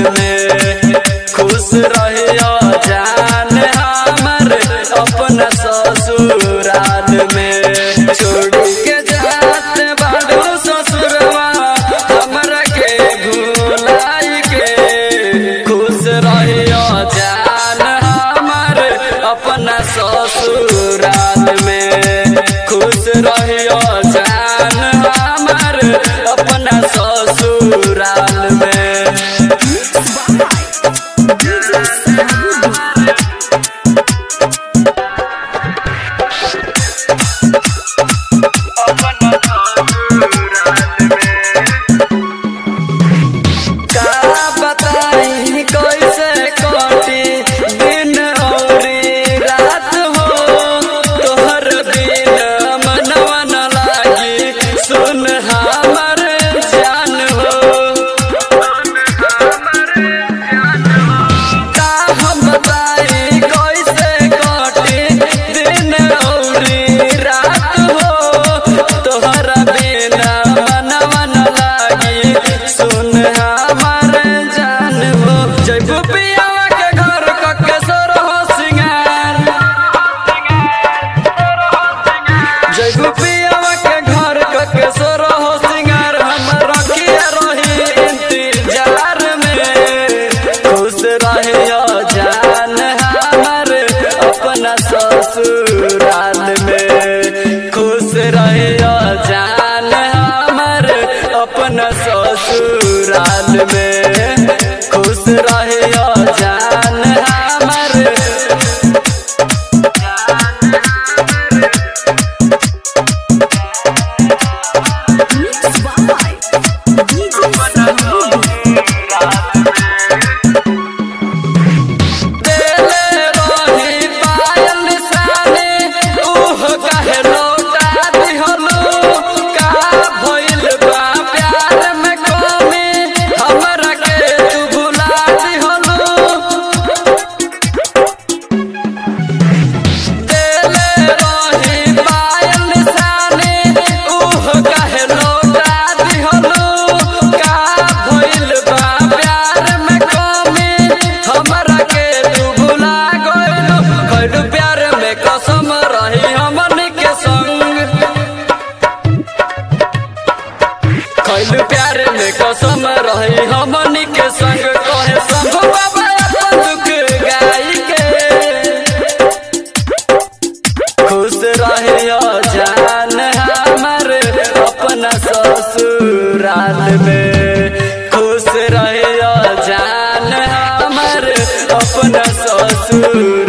में खुश रहियो जान हमर अपना ससुराल में। छोड़ के जात बाड़ू ससुरवा हमरा के भुलाई के, खुश रहियो जान हमर अपना ससुराल में, खुश रहियो जान हमर अपना ससुराल में। ससुराल में खुश रहियो जान हमर अपना ससुराल में, खुश रहियो जान हमर। खैलू प्यार में कसम रही हमनी के संग, कहे शंभू बाबा अपन दुख गाई के। खुश रहियो जान हमर अपना ससुराल में, खुश रहियो जान हमर अपना ससुराल।